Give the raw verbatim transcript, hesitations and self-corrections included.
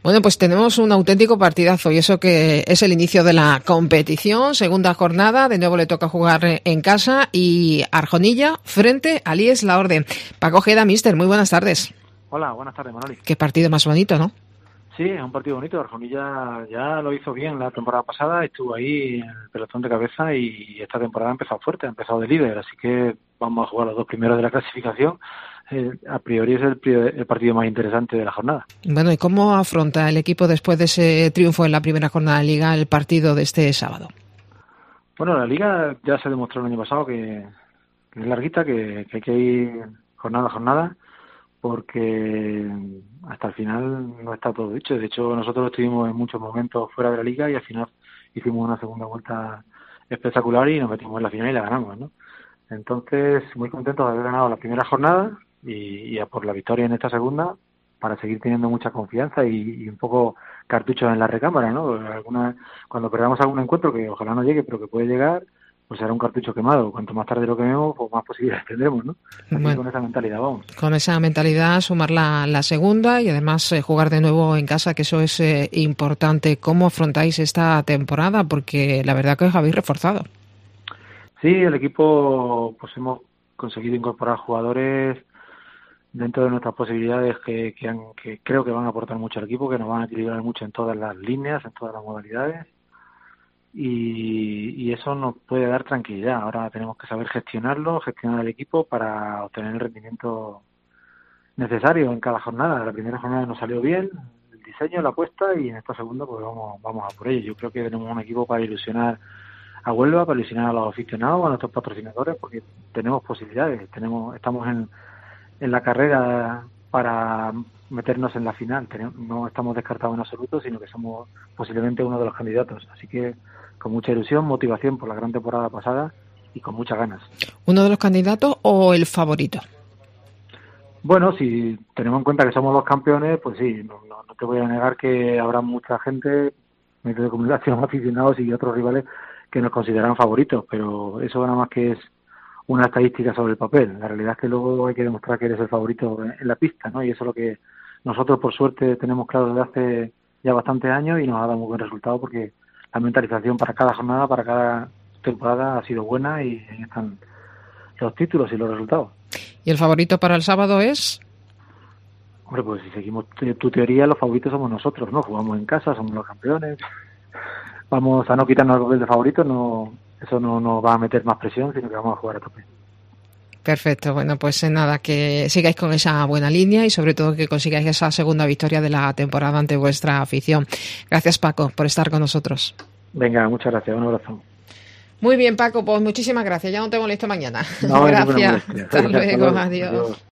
Bueno, pues tenemos un auténtico partidazo y eso que es el inicio de la competición, segunda jornada, de nuevo le toca jugar en casa y Arjonilla frente al I E S La Orden. Paco Ojeda, míster, muy buenas tardes. Hola, buenas tardes, Manoli. Qué partido más bonito, ¿no? Sí, es un partido bonito. Arjonilla ya lo hizo bien la temporada pasada, estuvo ahí en el pelotón de cabeza y esta temporada ha empezado fuerte, ha empezado de líder, así que vamos a jugar los dos primeros de la clasificación. Eh, a priori es el, el partido más interesante de la jornada. Bueno, ¿y cómo afronta el equipo después de ese triunfo en la primera jornada de Liga el partido de este sábado? Bueno, la Liga ya se demostró el año pasado que, que es larguita, que, que hay que ir jornada a jornada, porque hasta el final no está todo dicho. De hecho, nosotros estuvimos en muchos momentos fuera de la Liga y al final hicimos una segunda vuelta espectacular y nos metimos en la final y la ganamos, ¿no? Entonces, muy contentos de haber ganado la primera jornada y, y a por la victoria en esta segunda para seguir teniendo mucha confianza y, y un poco cartuchos en la recámara, ¿no? Alguna, cuando perdamos algún encuentro, que ojalá no llegue, pero que puede llegar, pues será un cartucho quemado. Cuanto más tarde lo quememos, pues más posibilidades tendremos, ¿no? Así bueno, con esa mentalidad vamos. Con esa mentalidad, sumar la, la segunda y además eh, jugar de nuevo en casa, que eso es eh, importante. ¿Cómo afrontáis esta temporada? Porque la verdad que os habéis reforzado. Sí, el equipo, pues hemos conseguido incorporar jugadores dentro de nuestras posibilidades que, que, han, que creo que van a aportar mucho al equipo, que nos van a equilibrar mucho en todas las líneas, en todas las modalidades. Y, y eso nos puede dar tranquilidad. Ahora tenemos que saber gestionarlo, gestionar el equipo para obtener el rendimiento necesario en cada jornada. La primera jornada nos salió bien, el diseño, la apuesta, y en esta segunda pues vamos, vamos a por ello. Yo creo que tenemos un equipo para ilusionar a Huelva, para ilusionar a los aficionados, a nuestros patrocinadores, porque tenemos posibilidades, tenemos, estamos en, en la carrera para meternos en la final. Tenemos, no estamos descartados en absoluto, sino que somos posiblemente uno de los candidatos. Así que con mucha ilusión, motivación por la gran temporada pasada y con muchas ganas. ¿Uno de los candidatos o el favorito? Bueno, si tenemos en cuenta que somos los campeones, pues sí, no, no, no te voy a negar que habrá mucha gente, medios de comunicación, aficionados y otros rivales que nos consideran favoritos, pero eso nada más que es una estadística sobre el papel. La realidad es que luego hay que demostrar que eres el favorito en la pista, ¿no? Y eso es lo que nosotros, por suerte, tenemos claro desde hace ya bastantes años y nos ha dado muy buen resultado porque la mentalización para cada jornada, para cada temporada ha sido buena y ahí están los títulos y los resultados. ¿Y el favorito para el sábado es? Hombre, pues si seguimos tu teoría, los favoritos somos nosotros, ¿no? Jugamos en casa, somos los campeones. Vamos a no quitarnos el papel de favorito, no, eso no nos va a meter más presión, sino que vamos a jugar a tope. Perfecto, bueno, pues nada, que sigáis con esa buena línea y sobre todo que consigáis esa segunda victoria de la temporada ante vuestra afición. Gracias, Paco, por estar con nosotros. Venga, muchas gracias, un abrazo. Muy bien, Paco, pues muchísimas gracias, ya no te molesto mañana. No, gracias, no hasta luego, adiós. adiós.